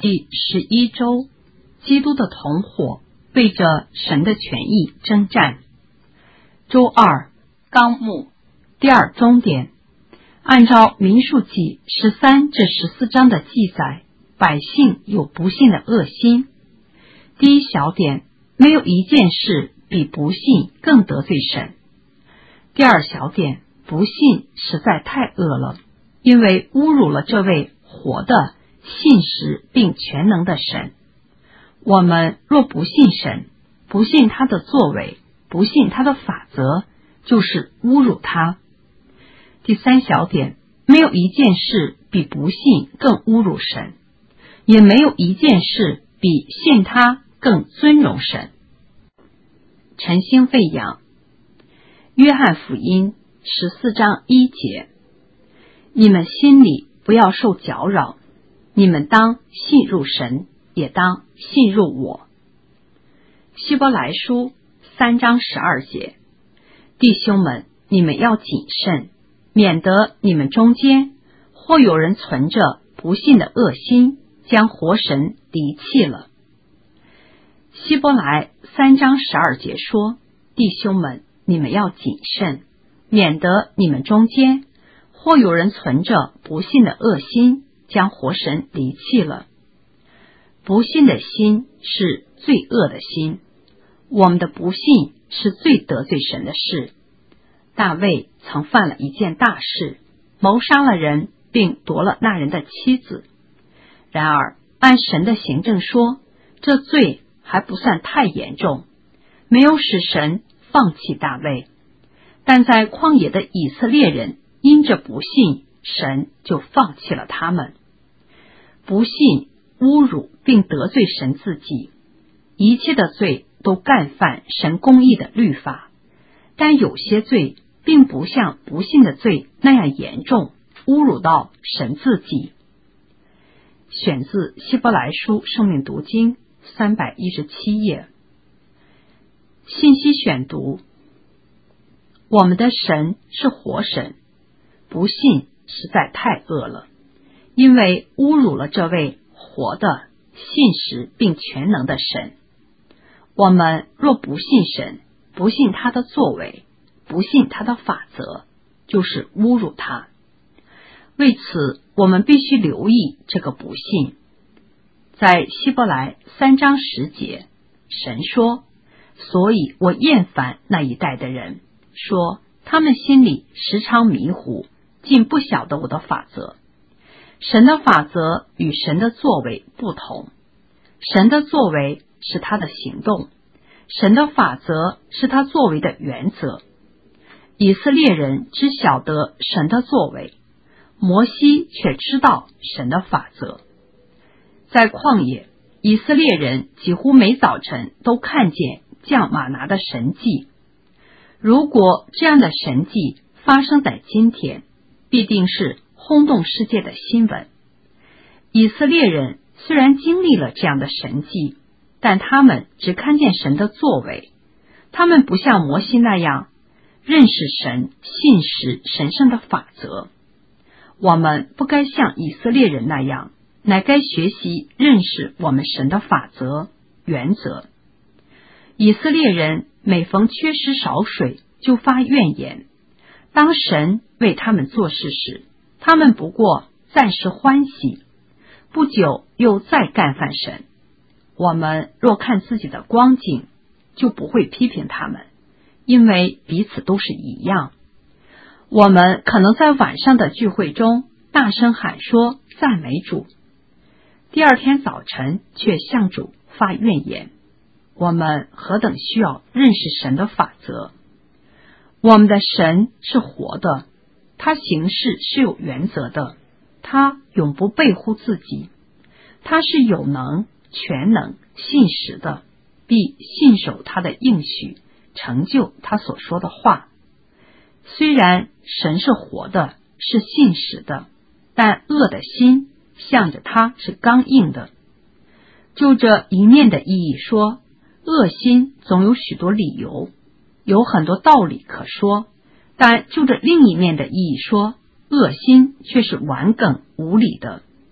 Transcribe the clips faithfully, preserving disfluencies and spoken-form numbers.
第十一周，基督的同伙为着神的权益征战。周二，纲目第二终点，按照民数记十三至十四章的记载，百姓有不信的恶心。第一小点，没有一件事比不信更得罪神。第二小点，不信实在太恶了，因为侮辱了这位活的、信实并全能的神。我们若不信神，不信他的作为，不信他的法则，就是侮辱他。第三小点，没有一件事比不信更侮辱神，也没有一件事比信他更尊荣神。晨星喂养，约翰福音十四章一节，你们心里不要受搅扰，你们当信入神，也当信入我。希伯来书三章十二节，弟兄们，你们要谨慎，免得你们中间或有人存着不信的恶心，将活神离弃了。希伯来三章十二节说，弟兄们，你们要谨慎，免得你们中间或有人存着不信的恶心，将活神离弃了。不信的心是罪恶的心，我们的不信是最得罪神的事。大卫曾犯了一件大事，谋杀了人，并夺了那人的妻子。然而按神的行政说，这罪还不算太严重，没有使神放弃大卫。但在旷野的以色列人因着不信，神就放弃了他们。不信、侮辱并得罪神自己，一切的罪都干犯神公义的律法，但有些罪并不像不信的罪那样严重，侮辱到神自己。选自希伯来书生命读经三百一十七页。信息选读，我们的神是活神，不信实在太恶了，因为侮辱了这位活的、信实并全能的神。我们若不信神，不信他的作为，不信他的法则，就是侮辱他。为此，我们必须留意这个不信。在希伯来三章十节，神说，所以我厌烦那一代的人，说他们心里时常迷糊，竟不晓得我的法则。神的法则与神的作为不同，神的作为是他的行动，神的法则是他作为的原则。以色列人只晓得神的作为，摩西却知道神的法则。在旷野，以色列人几乎每早晨都看见降玛拿的神迹。如果这样的神迹发生在今天，必定是轰动世界的新闻。以色列人虽然经历了这样的神迹，但他们只看见神的作为，他们不像摩西那样认识神、信实神圣的法则。我们不该像以色列人那样，乃该学习认识我们神的法则、原则。以色列人每逢缺失少水，就发怨言。当神为他们做事时，他们不过暂时欢喜，不久又再干犯神。我们若看自己的光景，就不会批评他们，因为彼此都是一样。我们可能在晚上的聚会中大声喊说赞美主，第二天早晨却向主发怨言。我们何等需要认识神的法则。我们的神是活的，他行事是有原则的，他永不背乎自己，他是有能、全能、信实的，必信守他的应许，成就他所说的话。虽然神是活的，是信实的，但恶的心向着他是刚硬的。就这一面的意义说，恶心总有许多理由，有很多道理可说，但就这另一面的意义说，恶心却是顽梗无理的。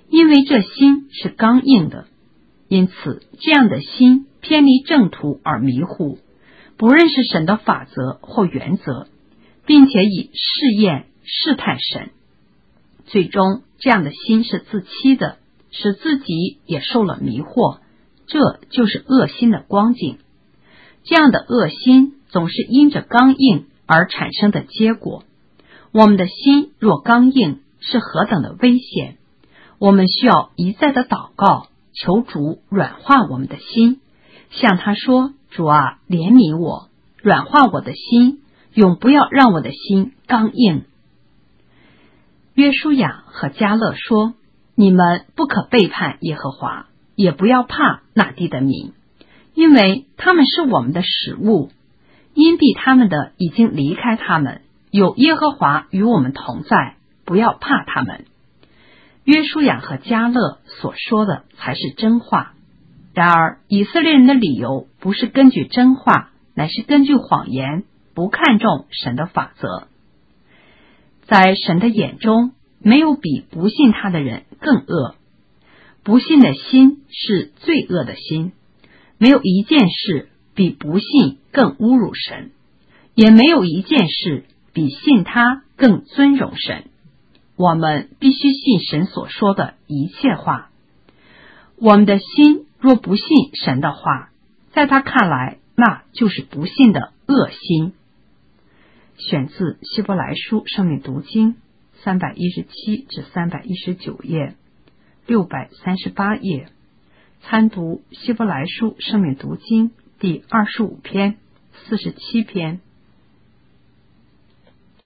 因为这心是刚硬的，因此这样的心偏离正途而迷糊，不认识神的法则或原则，并且以试验试探神。最终这样的心是自欺的，使自己也受了迷惑，这就是恶心的光景。这样的恶心总是因着刚硬而产生的结果。我们的心若刚硬，是何等的危险！我们需要一再的祷告，求主软化我们的心，向他说：主啊，怜悯我，软化我的心，永不要让我的心刚硬。约书亚和迦勒说：你们不可背叛耶和华，也不要怕那地的民，因为他们是我们的食物，因避他们的已经离开他们，有耶和华与我们同在，不要怕他们。约书亚和迦勒所说的才是真话，然而以色列人的理由不是根据真话，乃是根据谎言，不看重神的法则。在神的眼中，没有比不信他的人更恶。不信的心是罪恶的心，没有一件事比不信更侮辱神，也没有一件事比信他更尊荣神。我们必须信神所说的一切话。我们的心若不信神的话，在他看来，那就是不信的恶心。选自希伯来书生命读经三百一十七至三百一十九页，六百三十八页。参读希伯来书生命读经第二十五篇、四十七篇。